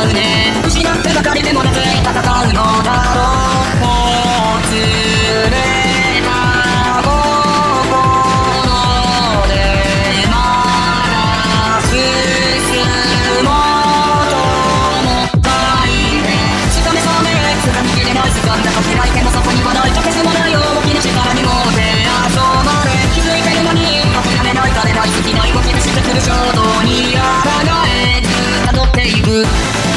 うね。失ってばかりでもなぜ戦うのだろう。もつれた心でまだ進もうと思ったいね。つかめそうめつかみきれない掴んだと開いてもそこにはないとてつもない大きな力にも手遊ばれ気づいてるのに諦めない枯れない好きな動き出してくる衝動に抗えず辿っていく。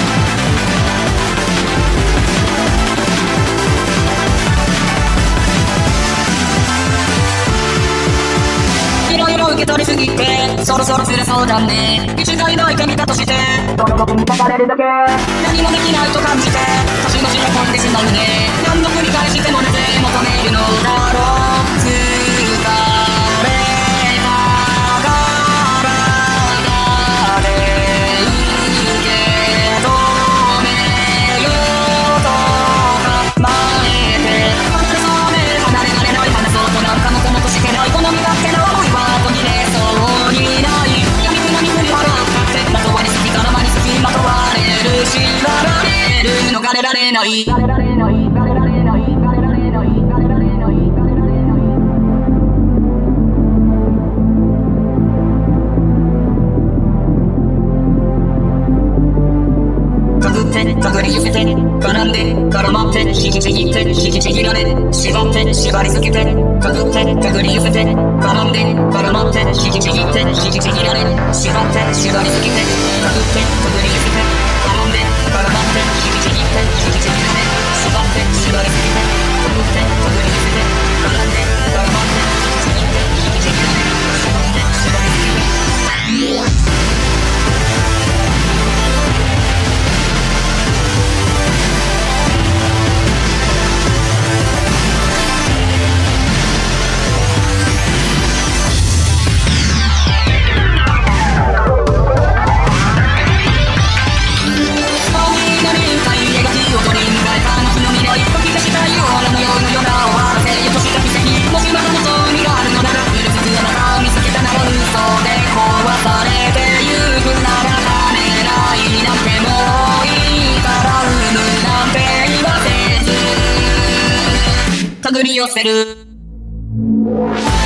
いろいろ受け取りすぎてそろそろ釣れそうだね。一概の痛みだとしてどの時に立たれるだけ何もできないと感じて腰のしが込んでしまうね。何度繰り返してもなぜ求めるのだろう。疲れた体で受け止めようと構えて離れそうめ離れられない話そうとなんかもこもとしてないこの身勝手な思いは途切れそうにない闇雲に振り払ってまとわりすぎから間にすぎまとわれる縛られる逃れられないかぐり寄せて絡んで絡まって引きちぎって引きちぎられ縛って縛りつけてかぐってかぐり寄せて絡んで絡まって引きちぎって引きちぎられ縛って縛りつけてかぐってかぐり寄せて絡んで絡まって引きちぎって引きちぎられ縛って縛りつけてかぐってかぐり寄せて絡んで絡まって引きちぎって引きちぎられ縛って縛りつけて手繰り寄せる